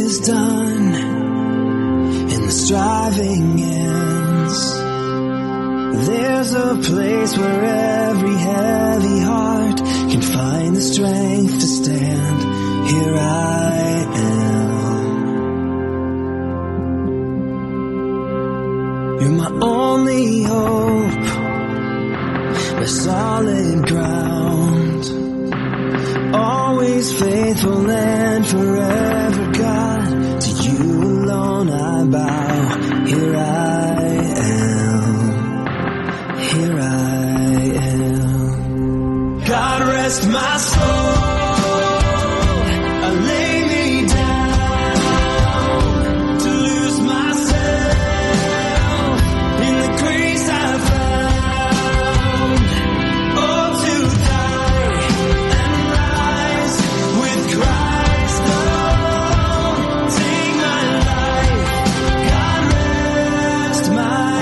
is done and the striving ends, there's a place where every heavy heart can find the strength to stand. Here I am. You're my only hope, my solid ground, always faithful and forever God. To you alone I bow. Here I am. Here I am. God rest my soul. I lay me down to lose myself in the grace I found. Oh, to die and rise with Christ alone. Take my life. God rest my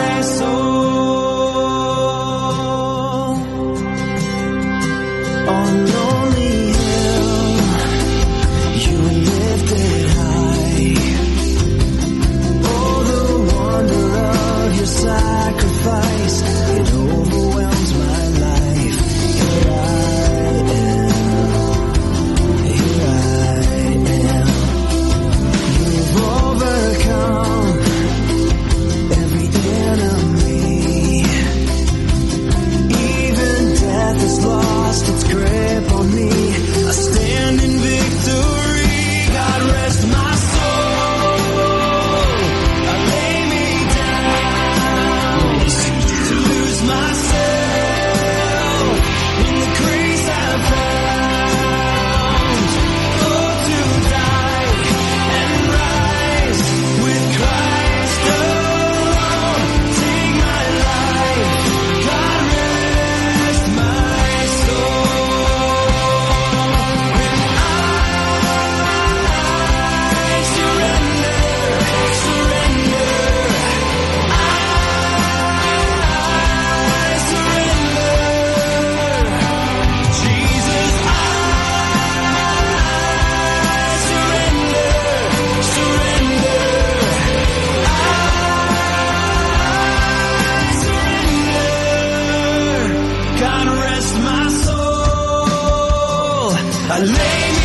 soul. On lonely hill, you were lifted high. Oh, the wonder of your sacrifice, it overwhelms my life. Here I am. Here I am. You've overcome every enemy. Even death has lost its grip on me. I stand in victory. God rest my soul. I lay me down to lose myself in the grace I found. Oh, to die and rise with Christ alone. Take my life. God rest my soul. When I surrender, surrender, I surrender. Jesus, I surrender, surrender, I surrender. God rest my soul. I lay me